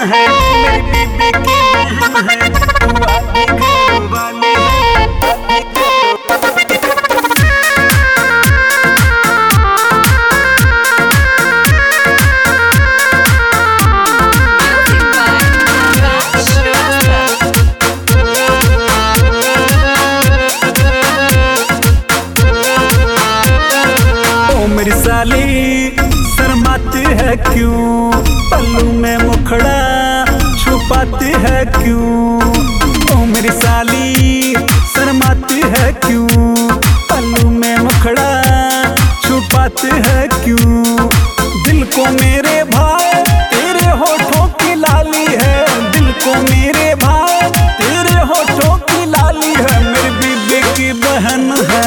है, मेरी बीबी की बहन है, तू आधी घर वाली है, मेरी साली शर्माती है क्यों, पल्लू में मुखड़ा छुपाती है क्यों। ओ मेरी साली शर्माती है क्यों, पल्लू में मुखड़ा छुपाती है क्यों। दिल को मेरे भाई तेरे होठों की लाली है, दिल को मेरे भाई तेरे होठों की लाली है। मेरी बीबी की बहन है,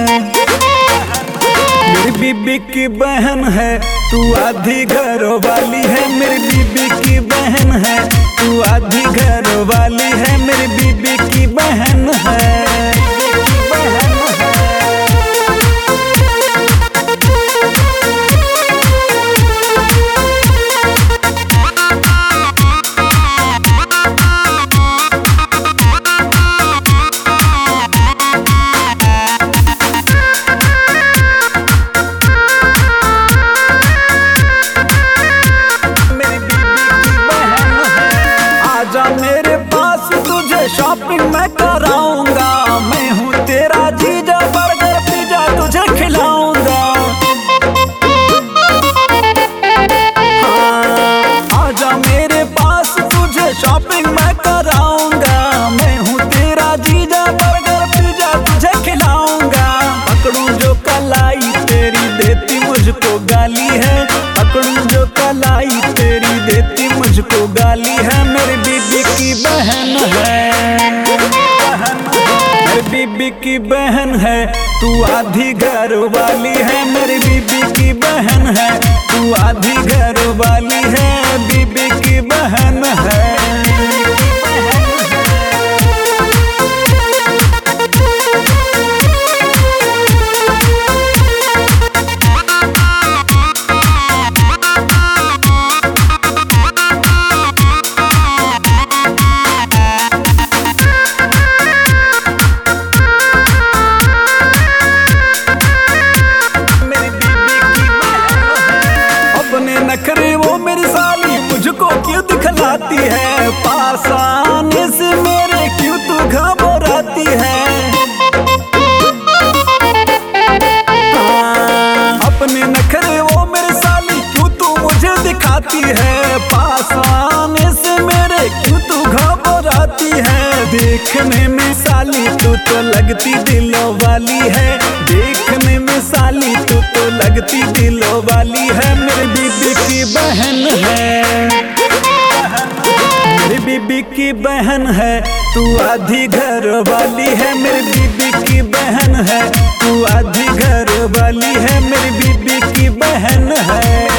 मेरी बीबी की बहन है, तू आधी घर वाली है। मेरी बीबी की बहन है, तू आधी घर वाली है। मेरी बीबी की बहन है, मेरे पास तुझे शॉपिंग मैं कराऊंगा। मैं हूँ तेरा जीजा, बर्गर पिज्जा तुझे खिलाऊंगा। हाँ, आजा मेरे पास तुझे शॉपिंग मैं कराऊंगा। मैं हूँ तेरा जीजा, बर्गर पिज्जा तुझे खिलाऊंगा। पकड़ूं जो कलाई तेरी देती मुझको गाली है, पकड़ूं जो कलाई तेरी देती मुझको गाली है। मेरी बीबी की बहन है, मेरी बीबी की बहन है, तू आधी घर वाली है। मेरी बीबी की बहन है, तू आधी घर वाली है। बीबी की बहन है, नखरे वो मेरी साली मुझको क्यों दिखलाती है। पास आने से मेरे क्यों तू घबराती है। अपने नखरे वो मेरी साली क्यों तू मुझे दिखाती है। पास आने से मेरे क्यों तू घबराती है। देखने में साली तू तो लगती दिलों वाली है, देखने में साली तू तो लगती दिलों वाली है। मेरी बीबी की बहन है, मेरी बीबी की बहन है, तू आधी घर वाली है। मेरी बीबी की बहन है, तू आधी घर वाली है। मेरी बीबी की बहन है।